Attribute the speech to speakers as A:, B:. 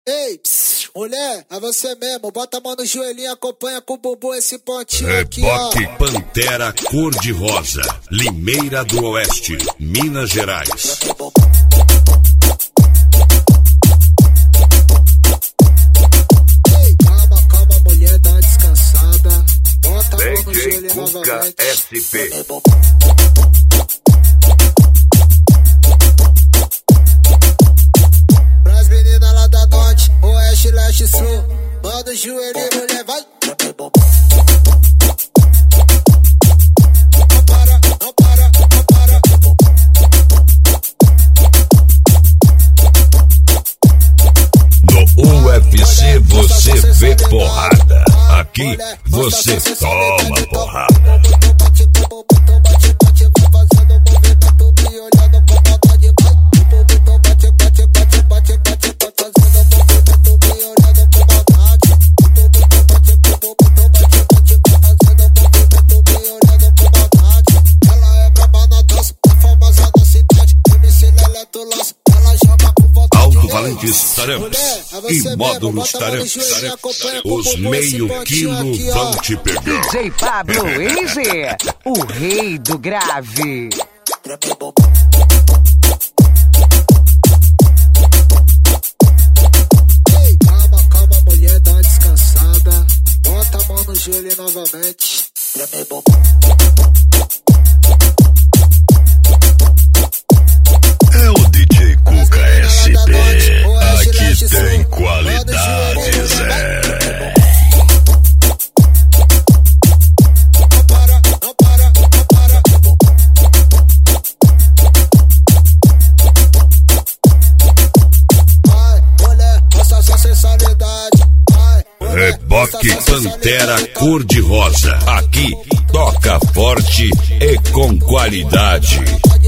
A: Ei, mulher, é você mesmo. Bota a mão no joelhinho, acompanha com o bumbum esse pontinho aqui, ó.
B: Reboque Pantera cor-de-rosa, Limeira do Oeste, Minas Gerais.
A: Ei, calma, calma, mulher, dá uma descansada. Bota a mão no
B: DJ
A: joelhinho
B: Cuca
A: novamente.
B: SP.
A: Pras meninas lá da norte, oeste, leste, sul. Manda o joelhinho, mulher, vai. Não para, não para, não para.
B: No UFC você vê porrada, aqui você toma porrada. Valentes Taramps e Módulos Taramps, os meio quilo vão te pegar.
C: DJ Pablo NG, o rei do grave.
A: Ei, calma, calma, mulher, dá uma descansada. Bota a mão no joelho novamente.
B: É o DJ Cuca SP, aqui tem qualidade, Zé.
A: Não para, não para, não para. Vai, mulher, mostra sua sensualidade. Vai, mulher,
B: Reboque
A: mostra sua
B: Pantera
A: sensualidade.
B: cor-de-rosa, aqui toca forte e com qualidade.